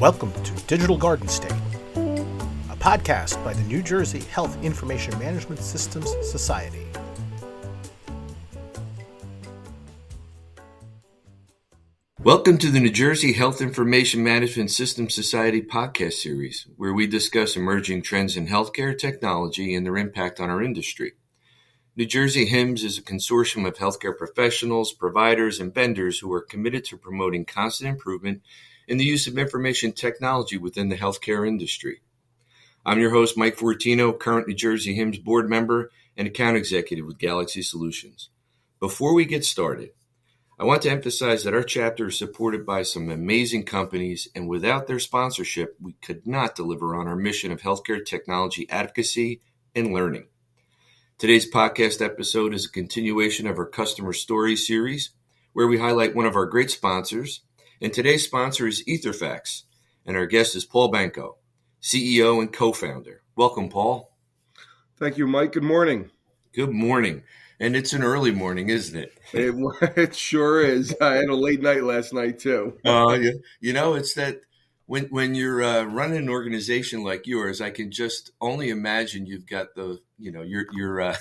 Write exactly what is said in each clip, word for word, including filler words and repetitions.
Welcome to Digital Garden State, a podcast by the New Jersey Health Information Management Systems Society. Welcome to the New Jersey Health Information Management Systems Society podcast series, where we discuss emerging trends in healthcare technology and their impact on our industry. New Jersey H I M S is a consortium of healthcare professionals, providers, and vendors who are committed to promoting constant improvement in the use of information technology within the healthcare industry. I'm your host, Mike Fortino, current New Jersey H I M S board member and account executive with Galaxy Solutions. Before we get started, I want to emphasize that our chapter is supported by some amazing companies, and without their sponsorship, we could not deliver on our mission of healthcare technology advocacy and learning. Today's podcast episode is a continuation of our Customer Stories series, where we highlight one of our great sponsors. And today's sponsor is Etherfax, and our guest is Paul Benko, C E O and co-founder. Welcome, Paul. Thank you, Mike. Good morning. Good morning. And it's an early morning, isn't it? It, it sure is. I had a late night last night, too. uh, you, you know, it's that when when you're uh, running an organization like yours, I can just only imagine you've got the, you know, you're, you're, uh,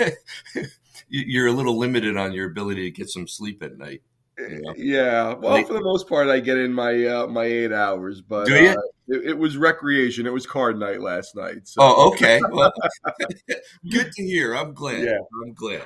you're a little limited on your ability to get some sleep at night. You know? Yeah, well, for the most part, I get in my uh, my eight hours, but Do you? Uh, it, it was recreation. It was card night last night. So. Oh, okay. Well, good to hear. I'm glad. Yeah. I'm glad.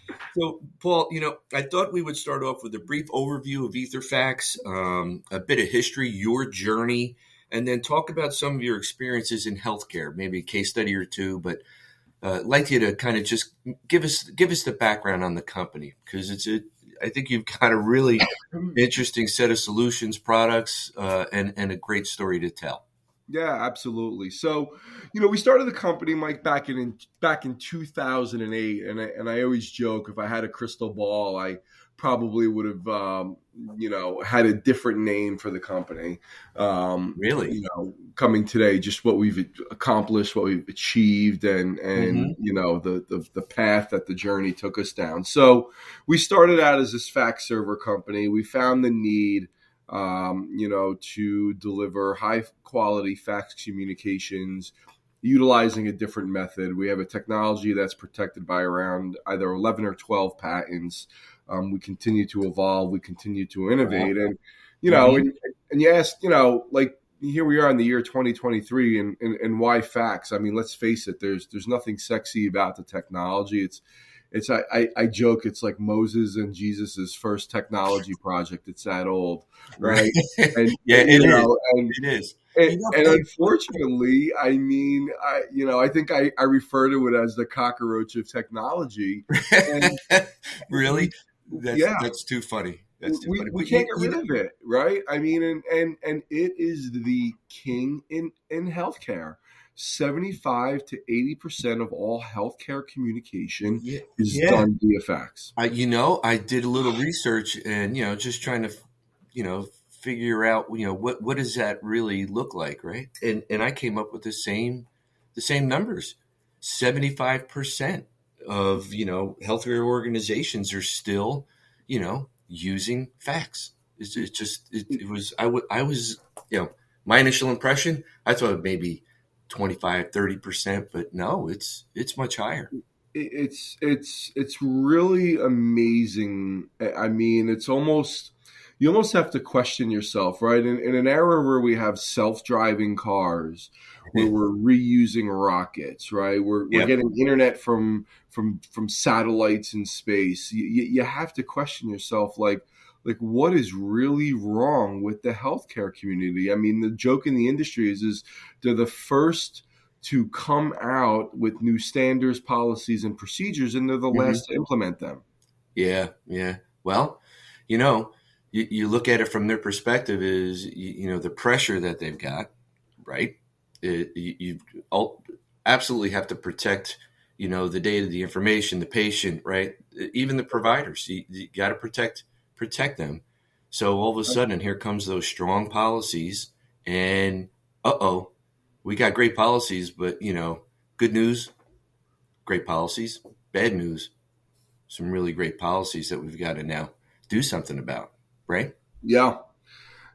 So, Paul, you know, I thought we would start off with a brief overview of Etherfax, um, a bit of history, your journey, and then talk about some of your experiences in healthcare, maybe a case study or two. But uh, I'd like you to kind of just give us give us the background on the company, because it's a I think you've got a really interesting set of solutions, products, uh, and, and a great story to tell. Yeah, absolutely. So, you know, we started the company, Mike, back in back in two thousand eight, and I, and I always joke, if I had a crystal ball, I probably would have, um, you know, had a different name for the company. Um, really? You know, coming today, just what we've accomplished, what we've achieved, and, and mm-hmm. you know, the, the the path that the journey took us down. So we started out as this fax server company. We found the need, um, you know, to deliver high-quality fax communications utilizing a different method. We have a technology that's protected by around either eleven or twelve patents. Um, we continue to evolve. We continue to innovate. And, you know, mm-hmm. and, and you ask, you know, like here we are in the year twenty twenty-three and, and, and why fax? I mean, let's face it, there's there's nothing sexy about the technology. It's It's I, I, I joke it's like Moses and Jesus's first technology project. It's that old, right? And, yeah, and, it, you is. know, and, it is. And, you know, and unfortunately, I mean, I you know, I think I, I refer to it as the cockroach of technology. And, really? That's, yeah, that's too funny. That's too we, funny. We can't get rid of it, right? I mean, and and and it is the king in in healthcare. seventy-five to eighty percent of all healthcare communication yeah, is yeah. done via fax. I, you know, I did a little research and, you know, just trying to, you know, figure out, you know, what, what does that really look like, right? And and I came up with the same the same numbers. seventy-five percent of, you know, healthcare organizations are still, you know, using fax. It's, it's just, it, it was, I, w- I was, you know, my initial impression, I thought maybe twenty-five, thirty percent, but no, it's it's much higher. It's it's it's really amazing. I mean, it's almost you almost have to question yourself, right? In, in an era where we have self-driving cars, where we're reusing rockets, right? We're we're yep. getting internet from from from satellites in space. You, you have to question yourself, like. Like, what is really wrong with the healthcare community? I mean, the joke in the industry is, is they're the first to come out with new standards, policies, and procedures, and they're the mm-hmm. last to implement them. Yeah, yeah. Well, you know, you, you look at it from their perspective is, you, you know, the pressure that they've got, right? It, you, you absolutely have to protect, you know, the data, the information, the patient, right? Even the providers. You, you got to protect protect them. So all of a sudden, here comes those strong policies, and uh-oh, we got great policies, but, you know, good news, great policies, bad news, some really great policies that we've got to now do something about, right? Yeah.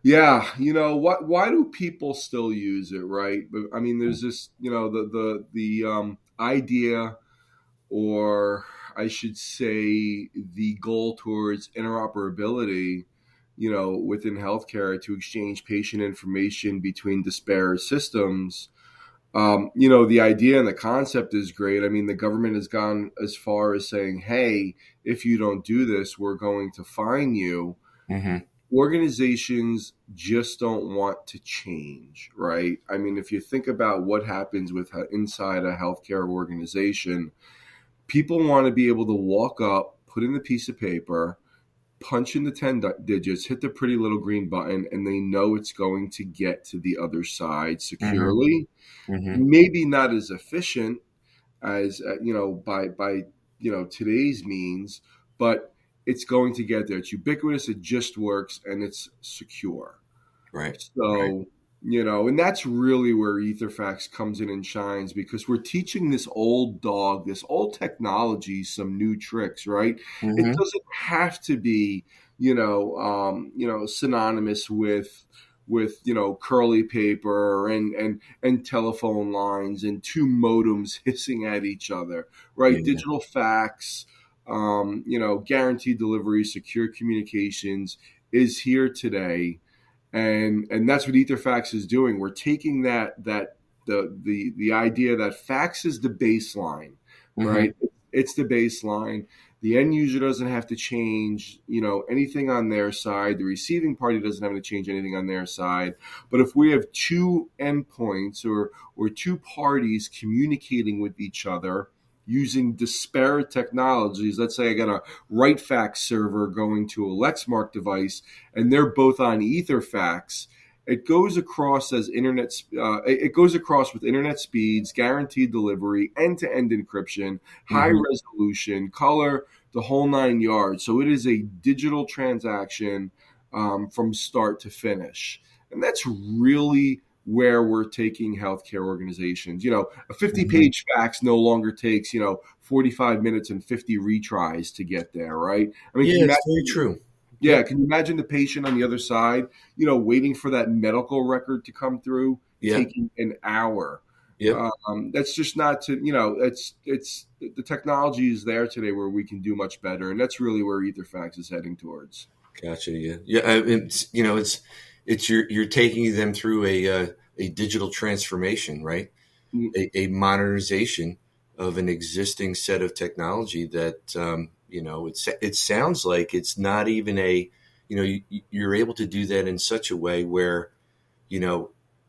Yeah, you know what? Why do people still use it, right? But I mean, there's this, you know, the the the um, idea, or I should say, the goal towards interoperability, you know, within healthcare to exchange patient information between disparate systems. Um, you know, the idea and the concept is great. I mean, the government has gone as far as saying, "Hey, if you don't do this, we're going to fine you." Mm-hmm. Organizations just don't want to change, right? I mean, if you think about what happens with inside a healthcare organization, people want to be able to walk up, put in the piece of paper, punch in the ten digits, hit the pretty little green button, and they know it's going to get to the other side securely. Mm-hmm. Maybe not as efficient as, uh, you know, by, by, you know, today's means, but it's going to get there. It's ubiquitous. It just works, and it's secure. Right. So, right. you know, and that's really where Etherfax comes in and shines, because we're teaching this old dog, this old technology, some new tricks, right? Mm-hmm. It doesn't have to be, you know, um, you know, synonymous with, with, you know, curly paper and, and, and telephone lines and two modems hissing at each other, right? Yeah. Digital fax, um, you know, guaranteed delivery, secure communications is here today. And and that's what Etherfax is doing. We're taking that that the the the idea that fax is the baseline, Mm-hmm. right? It's the baseline. The end user doesn't have to change, you know, anything on their side. The receiving party doesn't have to change anything on their side. But if we have two endpoints or or two parties communicating with each other using disparate technologies, let's say I got a WriteFax server going to a Lexmark device, and they're both on Etherfax, it goes across as internet. Uh, it goes across with internet speeds, guaranteed delivery, end-to-end encryption, high Mm-hmm. resolution, color, the whole nine yards. So it is a digital transaction um, from start to finish, and that's really where we're taking healthcare organizations. You know, a fifty-page mm-hmm. fax no longer takes, you know, forty-five minutes and fifty retries to get there, right? I mean, yeah, it's very true. Yeah, yeah, can you imagine the patient on the other side, you know, waiting for that medical record to come through, yeah. taking an hour? Yeah, um, that's just not to, you know, it's it's the technology is there today where we can do much better, and that's really where Etherfax is heading towards. Gotcha. Yeah, yeah. It's, you know, it's. It's you're you're taking them through a uh, a digital transformation, right? Mm-hmm. A, a modernization of an existing set of technology that um, you know it's it sounds like it's not even a you know you, you're able to do that in such a way where you know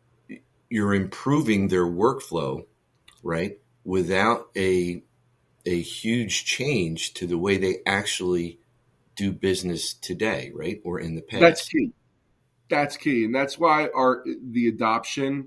you're improving their workflow, right? Without a a huge change to the way they actually do business today, right? Or in the past. That's key. That's key, and that's why our the adoption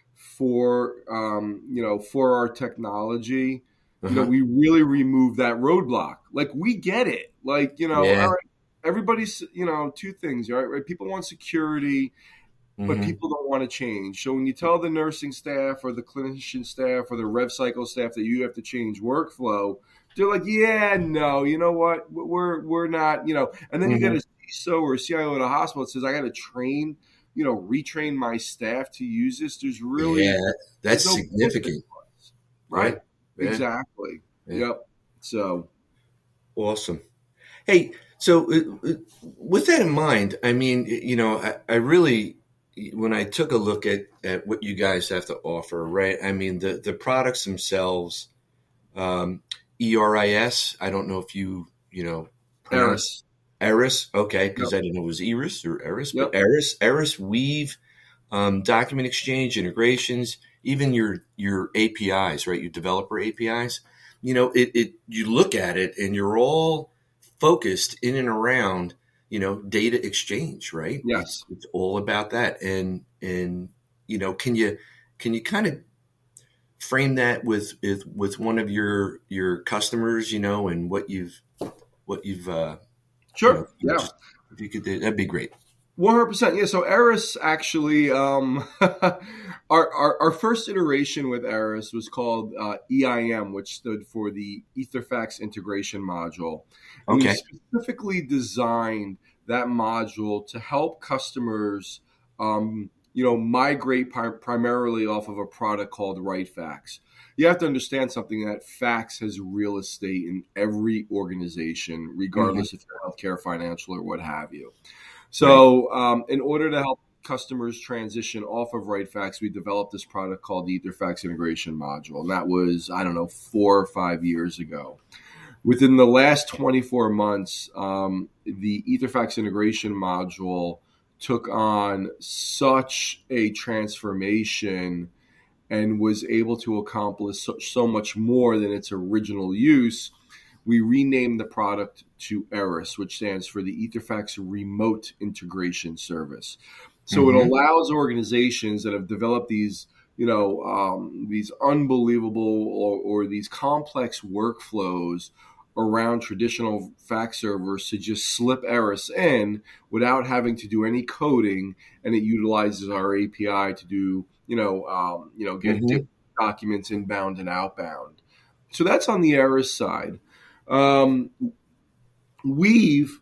for um, you know for our technology, uh-huh. you know, we really remove that roadblock. Like we get it, like you know, yeah. all right, everybody's you know two things, right? Right, people want security, mm-hmm. but people don't want to change. So when you tell the nursing staff or the clinician staff or the rev cycle staff that you have to change workflow, they're like, yeah, no, you know what, we're we're not, you know, and then mm-hmm. you get a C I S O or a C I O at a hospital that says, I got to train, you know, retrain my staff to use this. There's really, yeah, that's no significant, right? Yeah. Exactly. Yeah. Yep. So awesome. Hey, so uh, with that in mind, I mean, you know, I, I really, when I took a look at, at what you guys have to offer, right? I mean, the, the products themselves, um, E R I S, I don't know if you, you know, Eris. Eris, okay, because yep. I didn't know it was Eris or Eris, yep. but Eris, Eris, Weave, um, document exchange, integrations, even your your A P Is, right? Your developer A P Is. You know, it, it you look at it and you're all focused in and around, you know, data exchange, right? Yes, it's, it's all about that. And and you know, can you can you kind of frame that with with with one of your your customers, you know, and what you've what you've uh, Sure. You know, yeah. Just, if you could, that'd be great. one hundred percent. Yeah. So Eris actually, um, our, our our first iteration with Eris was called uh, E I M, which stood for the Etherfax Integration Module. And okay. we specifically designed that module to help customers, um, you know, migrate pri- primarily off of a product called WriteFax. You have to understand something, that fax has real estate in every organization, regardless mm-hmm. if you're healthcare, financial, or what have you. So right. um, in order to help customers transition off of WriteFax, we developed this product called the EtherFax Integration Module. And that was, I don't know, four or five years ago. Within the last twenty-four months, um, the EtherFax Integration Module took on such a transformation and was able to accomplish so, so much more than its original use. We renamed the product to ERIS, which stands for the EtherFax Remote Integration Service. So mm-hmm. it allows organizations that have developed these, you know, um, these unbelievable or, or these complex workflows around traditional fax servers to just slip ERIS in without having to do any coding, and it utilizes our A P I to do, you know, um, you know, get mm-hmm. documents inbound and outbound. So that's on the ERIS side. Um, we've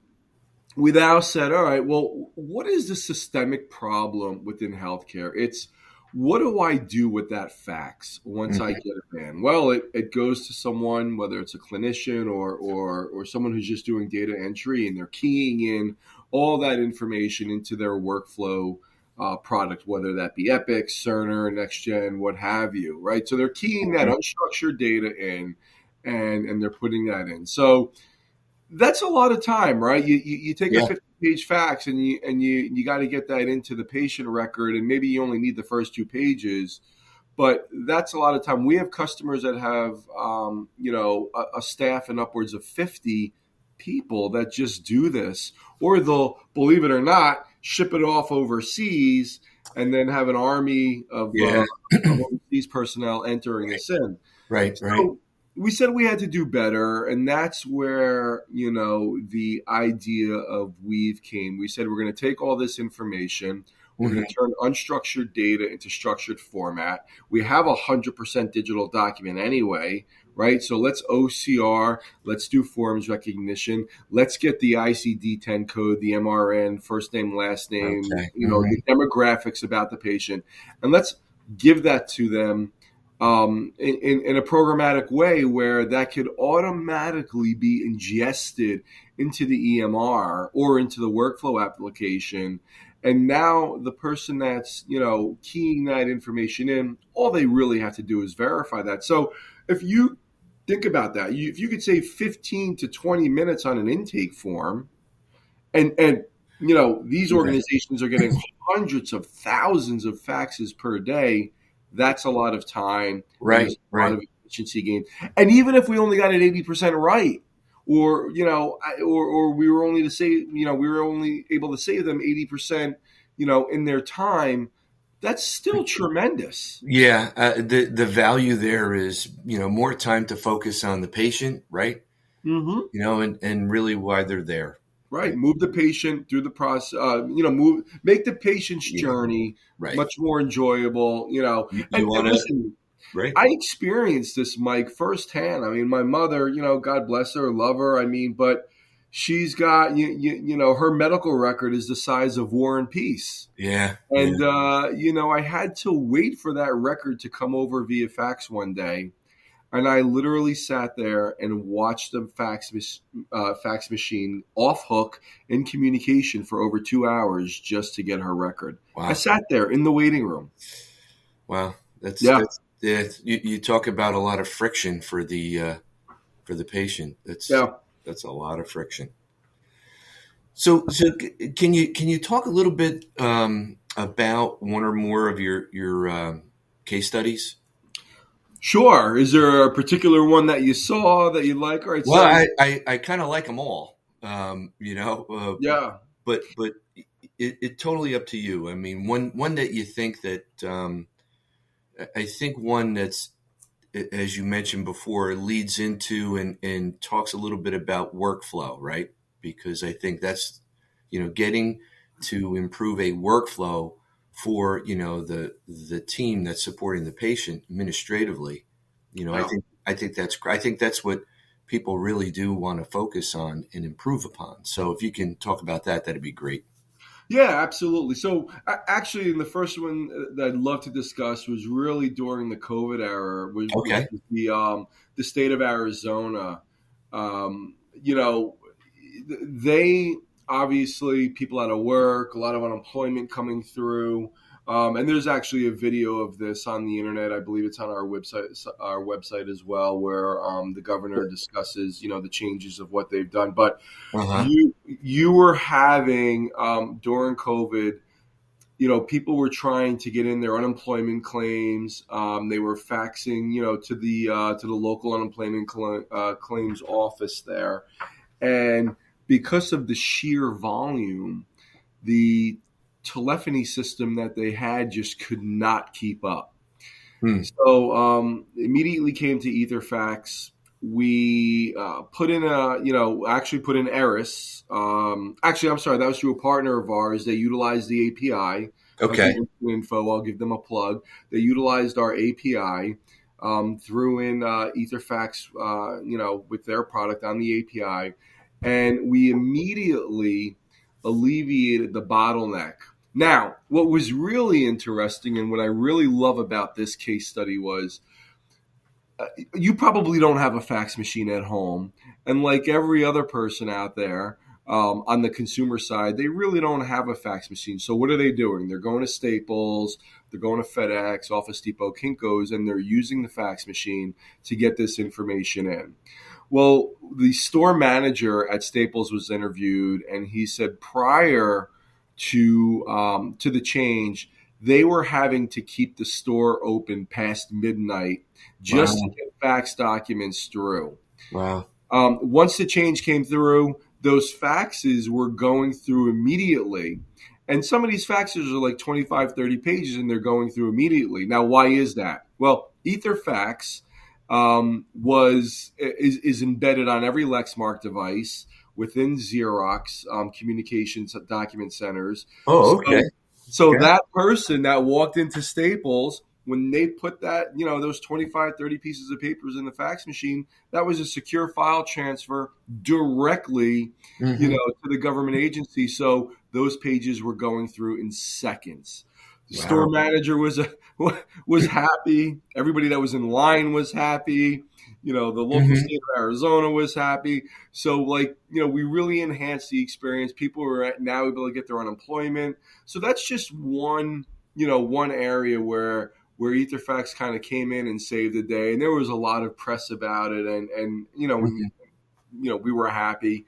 we now said, all right, well, what is the systemic problem within healthcare? It's, what do I do with that fax once mm-hmm. I get it in? Well, it, it goes to someone, whether it's a clinician or, or or someone who's just doing data entry, and they're keying in all that information into their workflow uh, product, whether that be Epic, Cerner, NextGen, what have you, right? So they're keying that unstructured data in, and, and they're putting that in. So that's a lot of time, right? You you, you take yeah. a fifty-page fax and you and you you got to get that into the patient record, and maybe you only need the first two pages, but that's a lot of time. We have customers that have, um, you know, a, a staff and upwards of fifty people that just do this, or they'll, believe it or not, ship it off overseas and then have an army of, yeah. uh, of overseas personnel entering this in. Right, so, right. We said we had to do better, and that's where, you know, the idea of Weave came. We said we're going to take all this information, we're mm-hmm. going to turn unstructured data into structured format. We have a one hundred percent digital document anyway, right? So let's O C R, let's do forms recognition, let's get the I C D ten code, the M R N, first name, last name, okay. you know, mm-hmm. the demographics about the patient, and let's give that to them Um, in, in, in a programmatic way where that could automatically be ingested into the E M R or into the workflow application. And now the person that's, you know, keying that information in, all they really have to do is verify that. So if you think about that, you, if you could save fifteen to twenty minutes on an intake form, and, and you know, these organizations are getting hundreds of thousands of faxes per day, that's a lot of time. Right, a right. lot of efficiency gain. And even if we only got it eighty percent right, or, you know, or, or we were only to save, you know, we were only able to save them eighty percent, you know, in their time, that's still tremendous. Yeah. Uh, the, the value there is, you know, more time to focus on the patient, right? Mm-hmm. You know, and, and really why they're there. Right. Move the patient through the process, uh, you know, move, make the patient's yeah. journey right. much more enjoyable, you know. You, you and, wanna, and listen, right. I experienced this, Mike, firsthand. I mean, my mother, you know, God bless her, love her. I mean, but she's got, you, you, you know, her medical record is the size of War and Peace. Yeah. And, yeah. uh, you know, I had to wait for that record to come over via fax one day. And I literally sat there and watched the fax uh, fax machine off hook in communication for over two hours just to get her record. Wow. I sat there in the waiting room. Wow, that's yeah. That's, yeah you, you talk about a lot of friction for the uh, for the patient. That's yeah. that's a lot of friction. So, so can you can you talk a little bit um, about one or more of your your um, case studies? Sure. Is there a particular one that you saw that you like? All right. Well, so, I, I, I kind of like them all, um, you know. Uh, yeah. But but it, it totally up to you. I mean, one one that you think that um, I think one that's, as you mentioned before, leads into and, and talks a little bit about workflow, right? Because I think that's, you know, getting to improve a workflow for, you know, the the team that's supporting the patient administratively, you know, yeah. I think I think that's I think that's what people really do want to focus on and improve upon. So if you can talk about that, that'd be great. Yeah, absolutely. So actually, in the first one that I'd love to discuss was really during the COVID era, was, okay. was the um, the state of Arizona. Um, you know, they obviously people out of work, a lot of unemployment coming through. Um, and there's actually a video of this on the internet. I believe it's on our website, our website as well, where um, the governor discusses, you know, the changes of what they've done. But uh-huh. you you were having um, during COVID, you know, people were trying to get in their unemployment claims. Um, they were faxing, you know, to the uh, to the local unemployment cl- uh, claims office there, and because of the sheer volume, the telephony system that they had just could not keep up. Hmm. So um, immediately came to Etherfax. We uh, put in a, you know, actually put in Eris. Um, actually, I'm sorry, that was through a partner of ours. They utilized the A P I. Okay. Info. I'll give them a plug. They utilized our A P I, um, threw in uh, Etherfax, uh, you know, with their product on the A P I, and we immediately alleviated the bottleneck. Now, what was really interesting and what I really love about this case study was uh, you probably don't have a fax machine at home. And like every other person out there um, on the consumer side, they really don't have a fax machine. So what are they doing? They're going to Staples, they're going to FedEx, Office Depot, Kinko's, and they're using the fax machine to get this information in. Well, the store manager at Staples was interviewed, and he said prior to um, to the change, they were having to keep the store open past midnight just wow. to get fax documents through. Wow. Um, once the change came through, those faxes were going through immediately. And some of these faxes are like twenty-five, thirty pages, and they're going through immediately. Now, why is that? Well, Etherfax um, was is, is embedded on every Lexmark device within Xerox um, communications document centers. Oh, okay. So, so yeah. that person that walked into Staples, when they put that, you know, those twenty-five, thirty pieces of papers in the fax machine, that was a secure file transfer directly, mm-hmm. you know, to the government agency. So those pages were going through in seconds. The wow. store manager was a, was happy. Everybody that was in line was happy. You know, the local mm-hmm. state of Arizona was happy. So, like, you know, we really enhanced the experience. People were now able to get their unemployment. So that's just one, you know, one area where where Etherfax kind of came in and saved the day. And there was a lot of press about it. And, and you know, mm-hmm. you know, we were happy.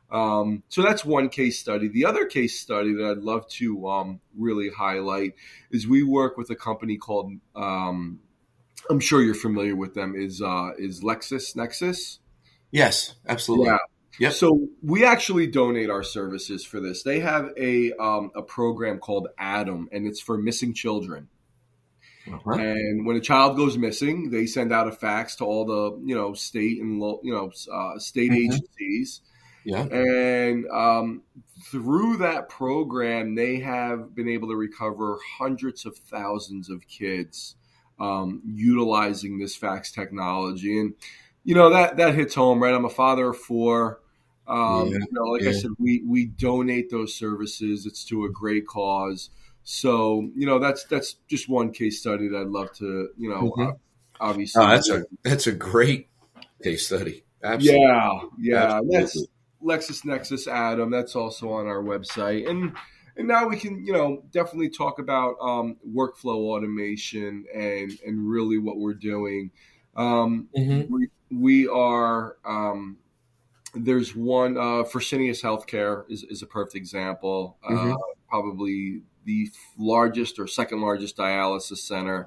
Um, so that's one case study. The other case study that I'd love to um, really highlight is we work with a company called um, I'm sure you're familiar with them, is uh, is LexisNexis. Yes, absolutely. Yeah. Yep. So we actually donate our services for this. They have a um, a program called ADAM, and it's for missing children. Uh-huh. And when a child goes missing, they send out a fax to all the you know state and lo- you know uh, state mm-hmm. agencies. Yeah. And um, through that program, they have been able to recover hundreds of thousands of kids. Um, utilizing this fax technology. And, you know, that, that hits home, right? I'm a father of four. Um, yeah, you know, like yeah. I said, we, we donate those services. It's to a great cause. So, you know, that's, that's just one case study that I'd love to, you know, mm-hmm. uh, obviously. Oh, that's a, that's a great case study. Absolutely. Yeah. Yeah. Absolutely. That's LexisNexis ADAM. That's also on our website. And, And now we can, you know, definitely talk about um, workflow automation and, and really what we're doing. Um, mm-hmm. we, we are, um, there's one, uh, Fresenius Healthcare is, is a perfect example. Mm-hmm. Uh, probably the largest or second largest dialysis center.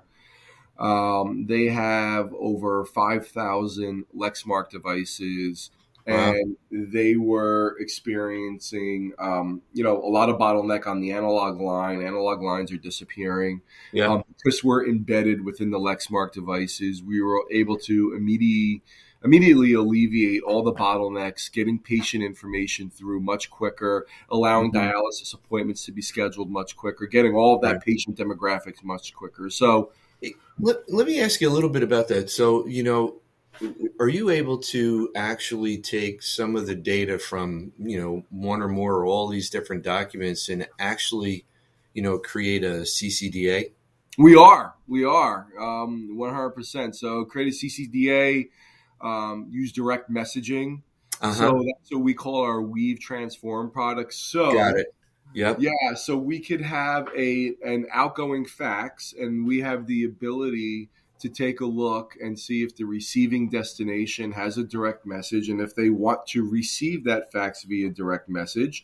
Um, they have over five thousand Lexmark devices. And wow. they were experiencing, um, you know, a lot of bottleneck on the analog line. Analog lines are disappearing. Yeah. Um, because we're embedded within the Lexmark devices, we were able to immediately, immediately alleviate all the bottlenecks, getting patient information through much quicker, allowing mm-hmm. dialysis appointments to be scheduled much quicker, getting all of that right. patient demographics much quicker. So let, let me ask you a little bit about that. So, you know, are you able to actually take some of the data from, you know, one or more or all these different documents and actually, you know, create a C C D A? We are, we are, um, one hundred percent. So create a C C D A, um, use direct messaging. Uh-huh. So that's what we call our Weave Transform product. So got it. Yep. Yeah. So we could have a an outgoing fax, and we have the ability to take a look and see if the receiving destination has a direct message, and if they want to receive that fax via direct message,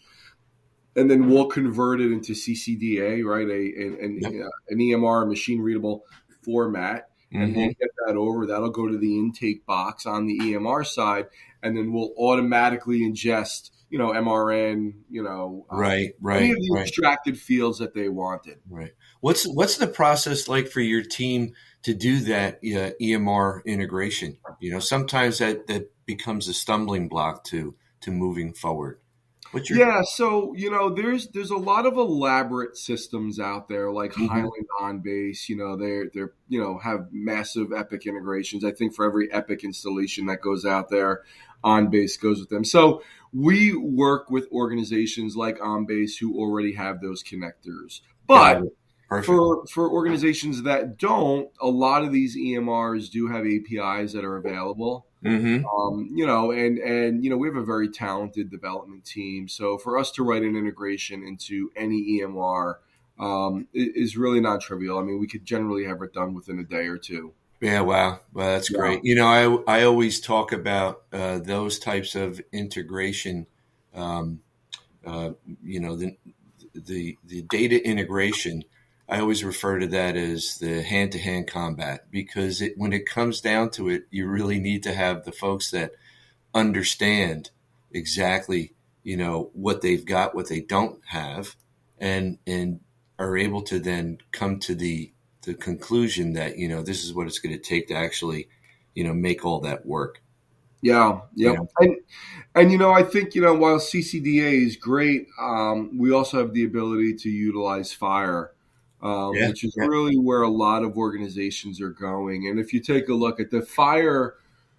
and then we'll convert it into C C D A, right? A, a, yep. a an E M R, machine readable format, mm-hmm. and we'll get that over. That'll go to the intake box on the E M R side, and then we'll automatically ingest, you know, M R N, you know, right, um, right, any of the right. extracted fields that they wanted. Right. What's what's the process like for your team to do that uh, E M R integration? You know, sometimes that, that becomes a stumbling block to to moving forward. What's your yeah, so you know, there's there's a lot of elaborate systems out there, like mm-hmm. Highland OnBase. You know, they're they're you know have massive Epic integrations. I think for every Epic installation that goes out there, OnBase goes with them. So we work with organizations like OnBase who already have those connectors, but Perfect. For for organizations that don't, a lot of these E M Rs do have A P Is that are available. Mm-hmm. Um, you know, and and you know, we have a very talented development team. So for us to write an integration into any E M R um, is really not trivial. I mean, we could generally have it done within a day or two. Yeah, wow, well, that's yeah. great. You know, I I always talk about uh, those types of integration. Um, uh, you know, the the the data integration. I always refer to that as the hand-to-hand combat, because it, when it comes down to it, you really need to have the folks that understand exactly, you know, what they've got, what they don't have, and and are able to then come to the the conclusion that, you know, this is what it's going to take to actually, you know, make all that work. Yeah, yeah, You know? and and you know, I think, you know, while C C D A is great, um, we also have the ability to utilize FHIR. Um, yeah, which is yeah. really where a lot of organizations are going. And if you take a look at the FHIR,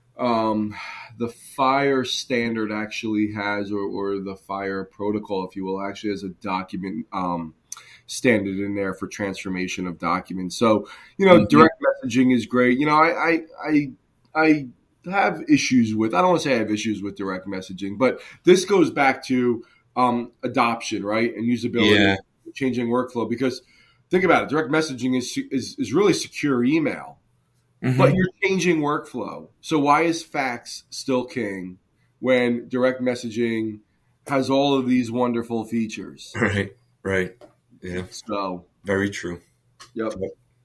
um, the FHIR standard actually has, or, or the FHIR protocol, if you will, actually has a document um, standard in there for transformation of documents. So, you know, mm-hmm. direct messaging is great. You know, I, I, I, I have issues with, I don't want to say I have issues with direct messaging, but this goes back to um, adoption, right? And usability, yeah. changing workflow, because think about it. Direct messaging is is, is really secure email, mm-hmm. but you're changing workflow. So why is fax still king when direct messaging has all of these wonderful features? Right, right. Yeah. So very true. Yep.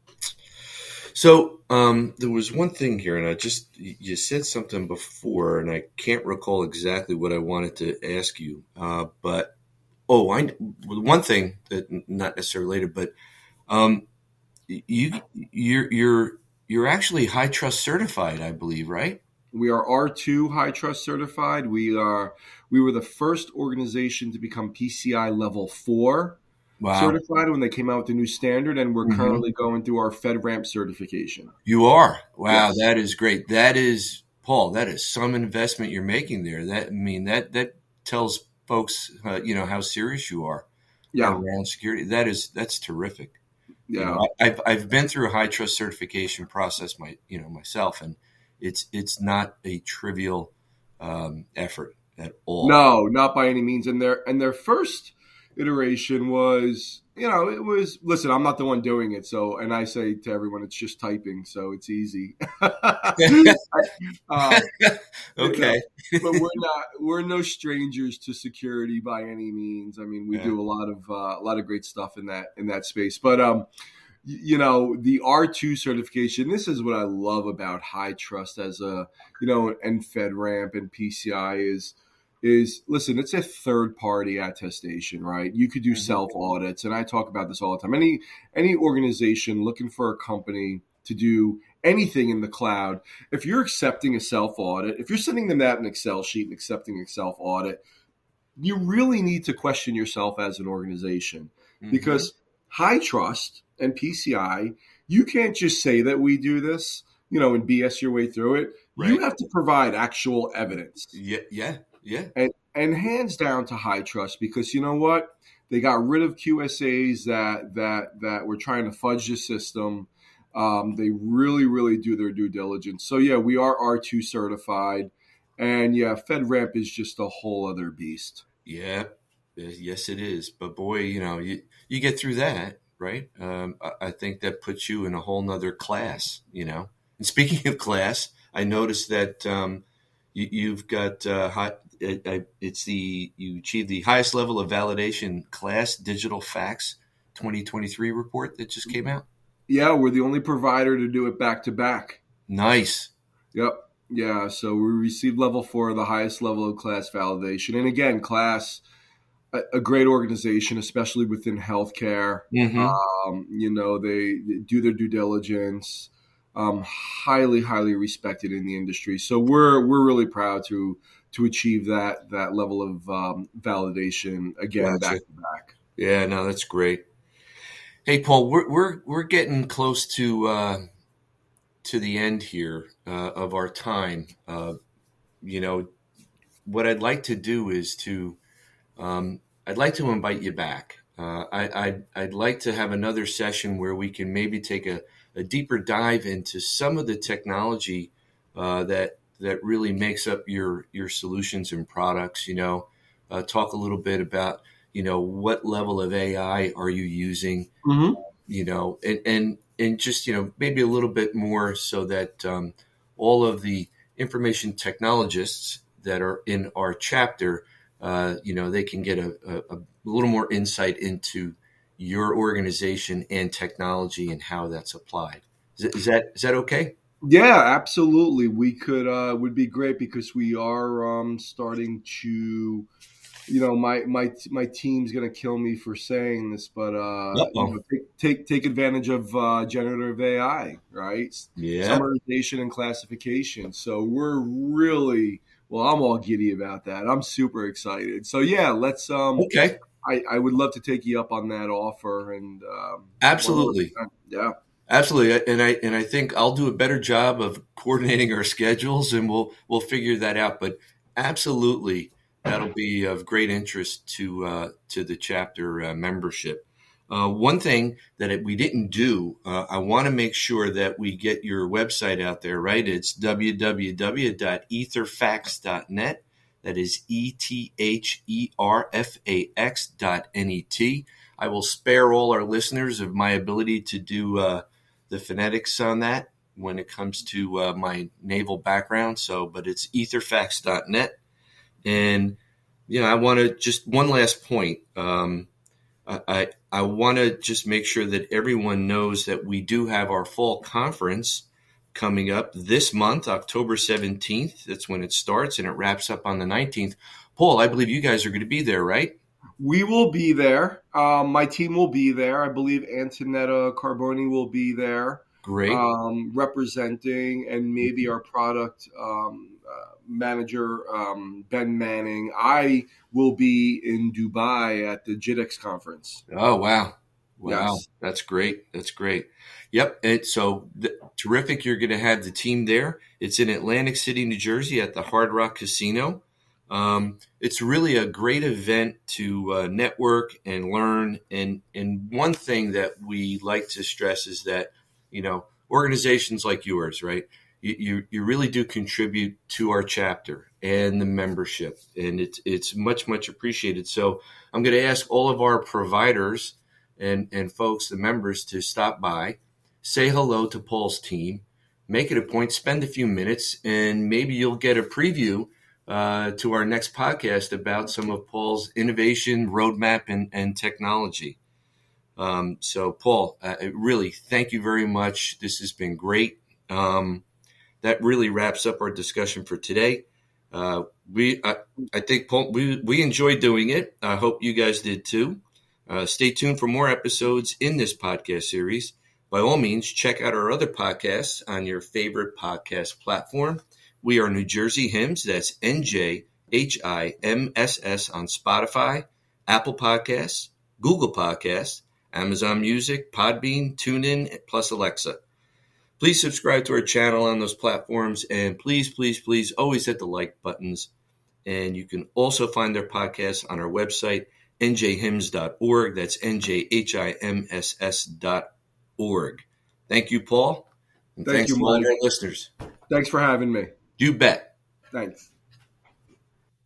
So um, there was one thing here, and I just you said something before, and I can't recall exactly what I wanted to ask you. Uh, but oh, I one thing that not necessarily related, but Um, you you're you're you're actually HITRUST certified, I believe, right? We are R two HITRUST certified. We are we were the first organization to become P C I level four wow. certified when they came out with the new standard, and we're mm-hmm. currently going through our FedRAMP certification. You are? Wow, yes. That is great. That is, Paul, that is some investment you're making there. That I mean that that tells folks uh, you know how serious you are yeah. around security. That is that's terrific. Yeah, you know, I've I've been through a HITRUST certification process, my you know myself, and it's it's not a trivial um, effort at all. No, not by any means. And their and their first iteration was, you know, it was. Listen, I'm not the one doing it, so and I say to everyone, it's just typing, so it's easy. um, okay, you know, but we're not we're no strangers to security by any means. I mean, we yeah. do a lot of uh, a lot of great stuff in that in that space. But um, you know, the R two certification. This is what I love about HITRUST as a you know, and FedRAMP and P C I is. Is listen, it's a third party attestation, right? You could do mm-hmm. self audits, and I talk about this all the time. Any any organization looking for a company to do anything in the cloud, if you're accepting a self audit, if you're sending them that an Excel sheet and accepting a self audit, you really need to question yourself as an organization mm-hmm. because HITRUST and P C I, you can't just say that we do this. you know, and B S your way through it. Right. You have to provide actual evidence. Yeah, yeah, yeah. And and hands down to HITRUST, because you know what? They got rid of Q S As that that that were trying to fudge the system. Um, they really, really do their due diligence. So yeah, we are R two certified, and yeah, FedRAMP is just a whole other beast. Yeah, yes, it is. But boy, you know, you you get through that, right? Um, I, I think that puts you in a whole nother class, you know. And speaking of class, I noticed that um, you, you've got uh, high, it, it's the you achieved the highest level of validation class Digital Fax twenty twenty-three report that just came out. Yeah, we're the only provider to do it back to back. Nice. Yep. Yeah. So we received level four, the highest level of class validation. And again, class, a, a great organization, especially within healthcare. Mm-hmm. Um, you know, they, they do their due diligence. Um, highly, highly respected in the industry. So we're we're really proud to to achieve that that level of um, validation again, Gotcha. back to back. Yeah, no, that's great. Hey, Paul, we're we're we're getting close to uh, to the end here uh, of our time. Uh, you know, what I'd like to do is to um, I'd like to invite you back. Uh, I, I'd I'd like to have another session where we can maybe take a, a deeper dive into some of the technology uh, that that really makes up your your solutions and products. You know, uh, talk a little bit about, you know, what level of A I are you using, Mm-hmm. you know, and, and, and just, you know, maybe a little bit more so that um, all of the information technologists that are in our chapter, uh, you know, they can get a, a, a little more insight into your organization and technology and how that's applied. Is, is that is that okay? Yeah, absolutely. We could uh, would be great, because we are um, starting to. You know, my my my team's gonna kill me for saying this, but uh, you know, take, take take advantage of uh, generative A I, right? Yeah. Summarization and classification. So we're really well. I'm all giddy about that. I'm super excited. So yeah, let's. Um, okay. I, I would love to take you up on that offer, and um, absolutely, yeah, absolutely. And I and I think I'll do a better job of coordinating our schedules, and we'll we'll figure that out. But absolutely. That'll be of great interest to uh, to the chapter uh, membership. Uh, one thing that we didn't do, uh, I want to make sure that we get your website out there, right? It's w w w dot ether fax dot net. That is E T H E R F A X dot N E T. I will spare all our listeners of my ability to do uh, the phonetics on that when it comes to uh, my naval background. So, but it's ether fax dot net. And, you know, I want to just one last point. Um, I, I, I want to just make sure that everyone knows that we do have our fall conference coming up this month, October seventeenth. That's when it starts, and it wraps up on the nineteenth. Paul, I believe you guys are going to be there, right? We will be there. Um, my team will be there. I believe Antonetta Carboni will be there. Great. Um, representing, and maybe our product um, uh, manager, um, Ben Manning. I will be in Dubai at the J I D X conference. Oh, wow. Wow. Yes. That's great. That's great. Yep. And so th- terrific. You're going to have the team there. It's in Atlantic City, New Jersey at the Hard Rock Casino. Um, it's really a great event to uh, network and learn. And, and one thing that we like to stress is that, you know, organizations like yours, right? You, you, you really do contribute to our chapter and the membership, and it's, it's much, much appreciated. So I'm going to ask all of our providers and, and folks, the members, to stop by, say hello to Paul's team, make it a point, spend a few minutes, and maybe you'll get a preview uh, to our next podcast about some of Paul's innovation, roadmap, and, and technology. Um, so, Paul, uh, really, thank you very much. This has been great. Um, that really wraps up our discussion for today. Uh, we, I, I think, Paul, we, we enjoyed doing it. I hope you guys did too. Uh, stay tuned for more episodes in this podcast series. By all means, check out our other podcasts on your favorite podcast platform. We are New Jersey Hims. That's N J H I M S S on Spotify, Apple Podcasts, Google Podcasts, Amazon Music, Podbean, TuneIn, plus Alexa. Please subscribe to our channel on those platforms, and please, please, please always hit the like buttons. And you can also find our podcast on our website, N J hims dot org. That's N J H I M S S dot org. Thank you, Paul. And Thank thanks you, to all Mike. our listeners. Thanks for having me. You bet. Thanks.